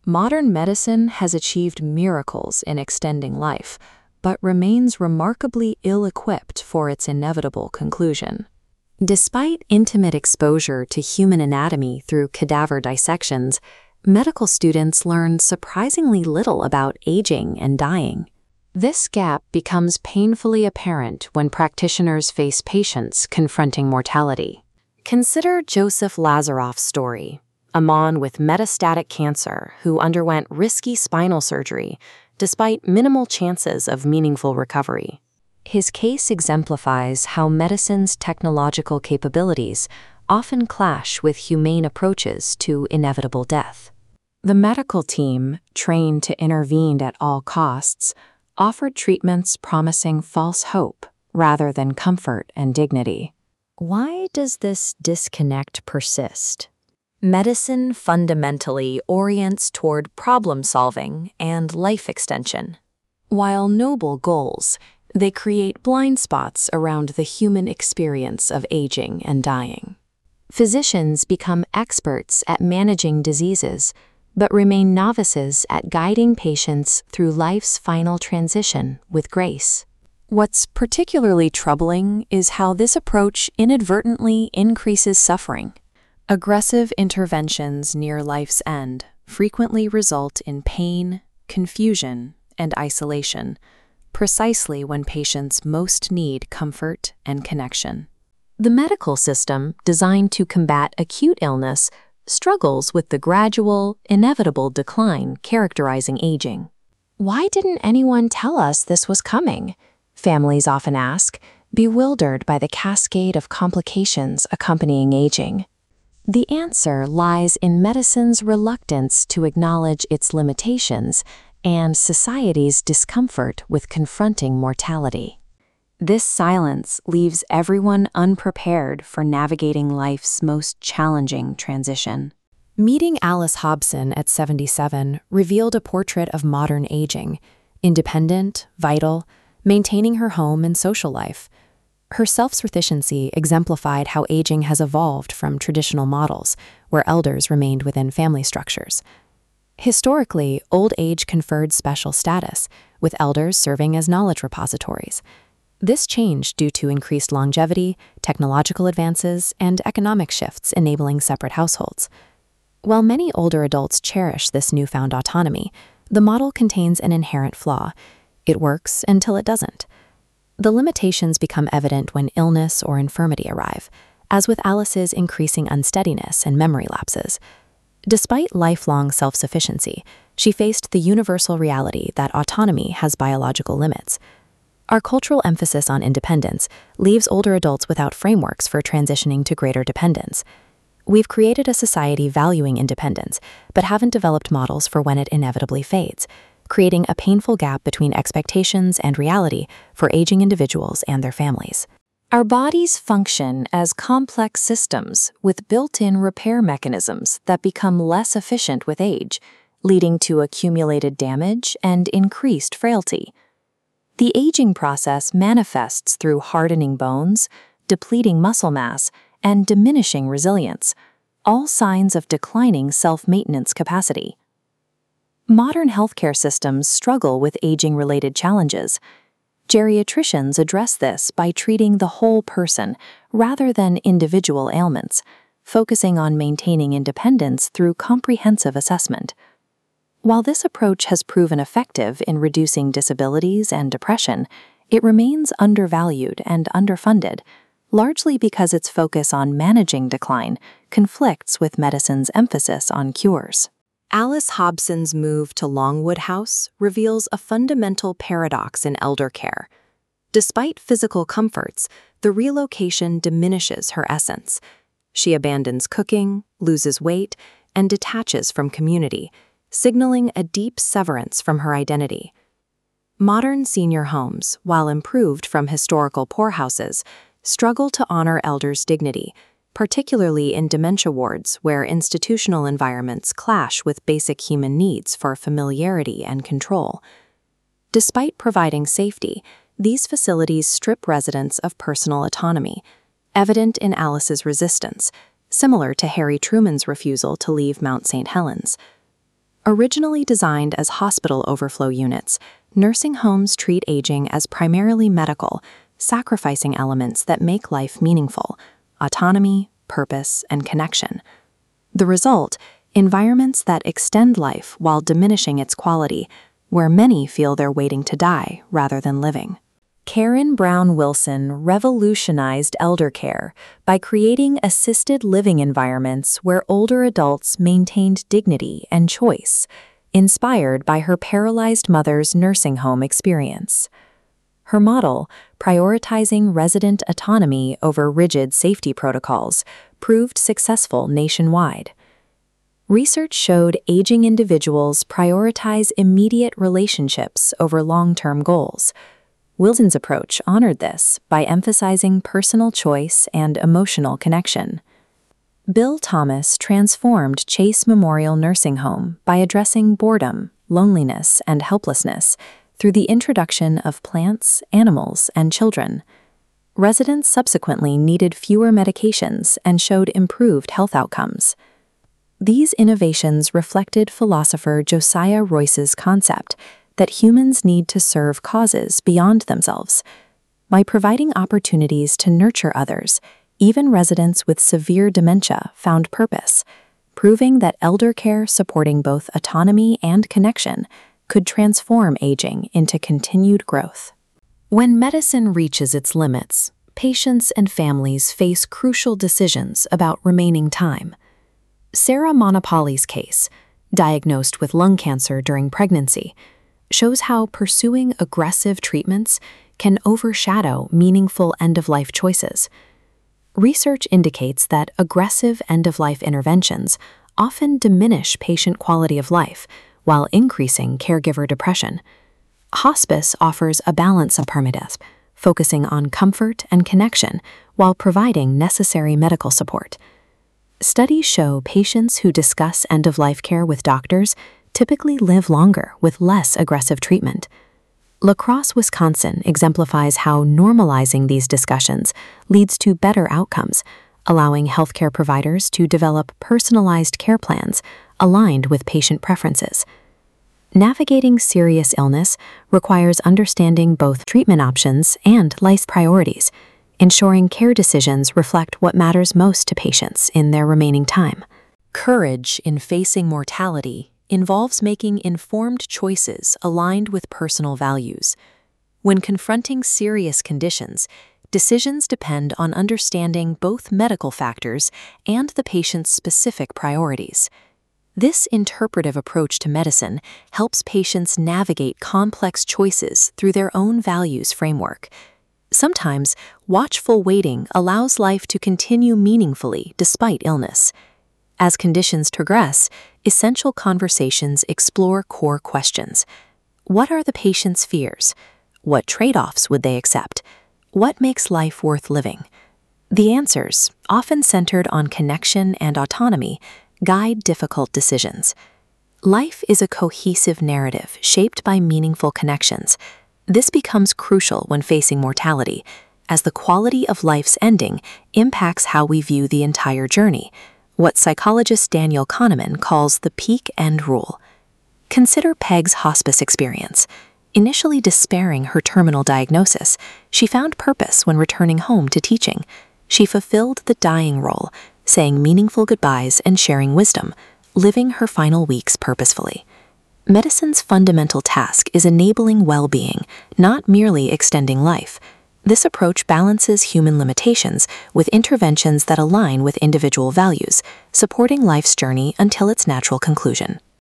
Modern medicine has achieved miracles in extending life, but remains remarkably ill-equipped for its inevitable conclusion. Despite intimate exposure to human anatomy through cadaver dissections, medical students learn surprisingly little about aging and dying. This gap becomes painfully apparent when practitioners face patients confronting mortality. Consider Joseph Lazaroff's story, a man with metastatic cancer who underwent risky spinal surgery despite minimal chances of meaningful recovery. His case exemplifies how medicine's technological capabilities often clash with humane approaches to inevitable death. The medical team, trained to intervene at all costs, offered treatments promising false hope rather than comfort and dignity. Why does this disconnect persist? Medicine fundamentally orients toward problem-solving and life extension. While noble goals, they create blind spots around the human experience of aging and dying. Physicians become experts at managing diseases, but remain novices at guiding patients through life's final transition with grace. What's particularly troubling is how this approach inadvertently increases suffering. Aggressive interventions near life's end frequently result in pain, confusion, and isolation, precisely when patients most need comfort and connection. The medical system, designed to combat acute illness, struggles with the gradual, inevitable decline characterizing aging. Why didn't anyone tell us this was coming? Families often ask, bewildered by the cascade of complications accompanying aging. The answer lies in medicine's reluctance to acknowledge its limitations and society's discomfort with confronting mortality. This silence leaves everyone unprepared for navigating life's most challenging transition. Meeting Alice Hobson at 77 revealed a portrait of modern aging, independent, vital, maintaining her home and social life. Her self-sufficiency exemplified how aging has evolved from traditional models, where elders remained within family structures. Historically, old age conferred special status, with elders serving as knowledge repositories. This changed due to increased longevity, technological advances, and economic shifts enabling separate households. While many older adults cherish this newfound autonomy, the model contains an inherent flaw. It works until it doesn't. The limitations become evident when illness or infirmity arrive, as with Alice's increasing unsteadiness and memory lapses. Despite lifelong self-sufficiency, she faced the universal reality that autonomy has biological limits. Our cultural emphasis on independence leaves older adults without frameworks for transitioning to greater dependence. We've created a society valuing independence, but haven't developed models for when it inevitably fades, creating a painful gap between expectations and reality for aging individuals and their families. Our bodies function as complex systems with built-in repair mechanisms that become less efficient with age, leading to accumulated damage and increased frailty. The aging process manifests through hardening bones, depleting muscle mass, and diminishing resilience, all signs of declining self-maintenance capacity. Modern healthcare systems struggle with aging-related challenges. Geriatricians address this by treating the whole person rather than individual ailments, focusing on maintaining independence through comprehensive assessment. While this approach has proven effective in reducing disabilities and depression, it remains undervalued and underfunded, largely because its focus on managing decline conflicts with medicine's emphasis on cures. Alice Hobson's move to Longwood House reveals a fundamental paradox in elder care. Despite physical comforts, the relocation diminishes her essence. She abandons cooking, loses weight, and detaches from community, signaling a deep severance from her identity. Modern senior homes, while improved from historical poorhouses, struggle to honor elders' dignity, particularly in dementia wards where institutional environments clash with basic human needs for familiarity and control. Despite providing safety, these facilities strip residents of personal autonomy, evident in Alice's resistance, similar to Harry Truman's refusal to leave Mount St. Helens. Originally designed as hospital overflow units, nursing homes treat aging as primarily medical, sacrificing elements that make life meaningful: autonomy, purpose, and connection. The result: environments that extend life while diminishing its quality, where many feel they're waiting to die rather than living. Karen Brown Wilson revolutionized elder care by creating assisted living environments where older adults maintained dignity and choice, inspired by her paralyzed mother's nursing home experience. Her model, prioritizing resident autonomy over rigid safety protocols, proved successful nationwide. Research showed aging individuals prioritize immediate relationships over long-term goals. Wilson's approach honored this by emphasizing personal choice and emotional connection. Bill Thomas transformed Chase Memorial Nursing Home by addressing boredom, loneliness, and helplessness through the introduction of plants, animals, and children. Residents subsequently needed fewer medications and showed improved health outcomes. These innovations reflected philosopher Josiah Royce's concept that humans need to serve causes beyond themselves. By providing opportunities to nurture others, even residents with severe dementia found purpose, proving that elder care supporting both autonomy and connection could transform aging into continued growth. When medicine reaches its limits, patients and families face crucial decisions about remaining time. Sarah Monopoli's case, diagnosed with lung cancer during pregnancy, shows how pursuing aggressive treatments can overshadow meaningful end-of-life choices. Research indicates that aggressive end-of-life interventions often diminish patient quality of life while increasing caregiver depression. Hospice offers a balance of permadeath, focusing on comfort and connection while providing necessary medical support. Studies show patients who discuss end-of-life care with doctors typically live longer with less aggressive treatment. La Crosse, Wisconsin exemplifies how normalizing these discussions leads to better outcomes, allowing healthcare providers to develop personalized care plans aligned with patient preferences. Navigating serious illness requires understanding both treatment options and life priorities, ensuring care decisions reflect what matters most to patients in their remaining time. Courage in facing mortality involves making informed choices aligned with personal values. When confronting serious conditions, decisions depend on understanding both medical factors and the patient's specific priorities. This interpretive approach to medicine helps patients navigate complex choices through their own values framework. Sometimes, watchful waiting allows life to continue meaningfully despite illness. As conditions progress, essential conversations explore core questions. What are the patient's fears? What trade-offs would they accept? What makes life worth living? The answers, often centered on connection and autonomy, guide difficult decisions. Life is a cohesive narrative shaped by meaningful connections. This becomes crucial when facing mortality, as the quality of life's ending impacts how we view the entire journey, what psychologist Daniel Kahneman calls the peak end rule. Consider Peg's hospice experience. Initially despairing her terminal diagnosis, she found purpose when returning home to teaching. She fulfilled the dying role, saying meaningful goodbyes and sharing wisdom, living her final weeks purposefully. Medicine's fundamental task is enabling well-being, not merely extending life. This approach balances human limitations with interventions that align with individual values, supporting life's journey until its natural conclusion.